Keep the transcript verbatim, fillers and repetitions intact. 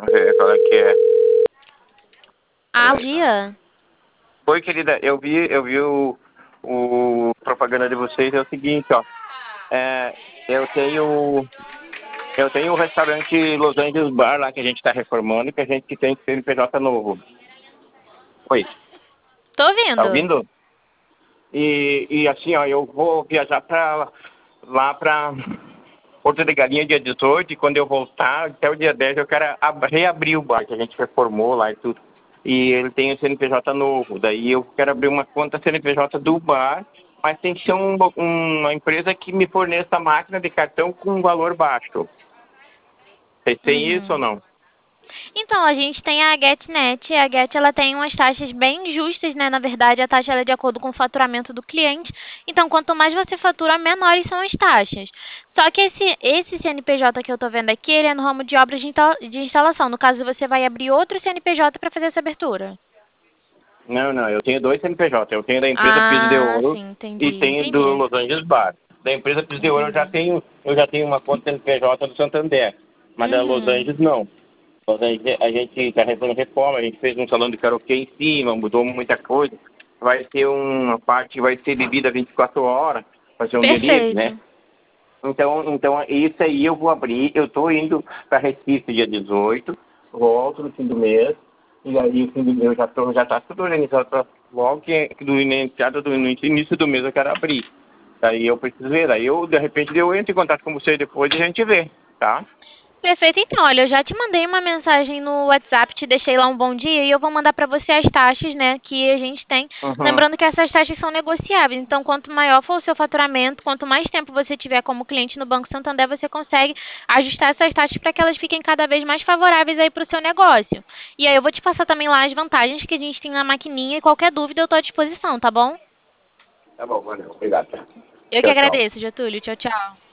Vamos ver qual é que é. Ah, bom É. dia. Oi, querida, eu vi, eu vi o, o propaganda de vocês, é o seguinte, ó. É, eu tenho eu tenho um restaurante Los Angeles Bar lá que a gente está reformando, que a gente tem C N P J novo. Oi, Tô tá ouvindo. ouvindo? E, e assim, ó, eu vou viajar pra, lá pra Porto de Galinha dia dezoito, e quando eu voltar, até o dia dez, eu quero ab- reabrir o bar, que a gente reformou lá e tudo. E ele tem o C N P J novo, daí eu quero abrir uma conta C N P J do bar, mas tem que ser um, uma empresa que me forneça máquina de cartão com um valor baixo. Vocês têm isso ou Uhum. não? Então, a gente tem a GetNet. A Get, ela tem umas taxas bem justas, né? Na verdade, a taxa ela é de acordo com o faturamento do cliente. Então, quanto mais você fatura, menores são as taxas. Só que esse, esse C N P J que eu tô vendo aqui, ele é no ramo de obras de insta- de instalação. No caso, você vai abrir outro C N P J para fazer essa abertura. Não, não, eu tenho dois C N P J. Eu tenho da empresa Piso de Ah, Ouro sim, e entendi, tenho do entendi, Los Angeles Bar. Da empresa Piso de Ouro eu já entendi. tenho, eu já tenho uma conta C N P J do Santander, mas da Los Uhum. Angeles não. Los Angeles, a gente está fazendo reforma, a gente fez um salão de karaokê em cima, mudou muita coisa. Vai ter uma parte que vai ser bebida vinte e quatro horas, vai ser um delivery, né? Perfeito. Então, então isso aí eu vou abrir, eu estou indo para Recife dia dezoito, volto no fim do mês, e aí o fim do mês eu já tô, já está tudo organizado para logo que, que do iniciado do no início do mês eu quero abrir. Daí eu preciso ver, daí eu, de repente, eu entro em contato com você depois e a gente vê, tá? Perfeito, então, olha, eu já te mandei uma mensagem no WhatsApp, te deixei lá um bom dia e eu vou mandar para você as taxas, né, que a gente tem. Uhum. Lembrando que essas taxas são negociáveis, então quanto maior for o seu faturamento, quanto mais tempo você tiver como cliente no Banco Santander, você consegue ajustar essas taxas para que elas fiquem cada vez mais favoráveis aí para o seu negócio. E aí eu vou te passar também lá as vantagens que a gente tem na maquininha e qualquer dúvida eu estou à disposição, tá bom? Tá bom, valeu. Obrigado. Eu que Tchau, tchau. agradeço, Getúlio. Tchau, tchau.